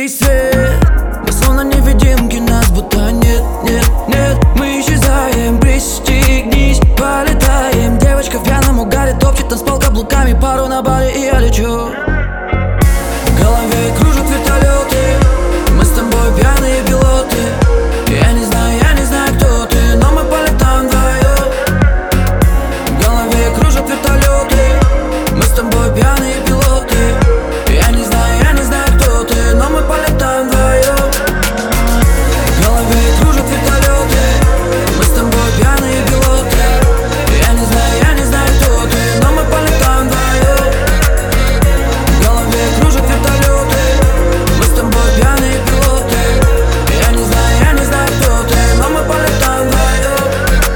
яркий свет. Мы словно невидимки, нас будто нет, нет, нет. Мы исчезаем, пристегнись, полетаем. Девочка в пьяном угаре топчет танцпол каблуками. Пару на баре и я лечу. В голове кружат вертолеты. Мы с тобой пьяные пилоты. Я не знаю, кто ты, но мы полетаем вдвоем. В голове кружат вертолеты. Мы с тобой пьяные пилоты. Я не знаю, кто ты, но мы полетаем вдвоем. В голове кружат вертолеты. Мы с тобой пьяные пилоты. Я не знаю, кто ты, но мы полетаем вдвоем. В голове кружат вертолеты. Мы с тобой пьяные пилоты. Я не знаю, кто ты, но мы полетаем вдвоем.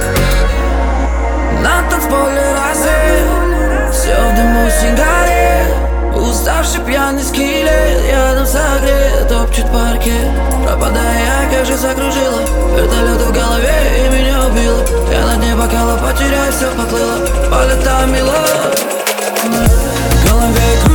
На танцполе рассвет, все в дыму сигарет. Уставший пьяный скелет рядом согрет, топчет паркет. Пропадая, как же закружила. Вертолет в голове и меня убило. Я на дне бокала потеряю, все поплыло. Полетаем мило. В голове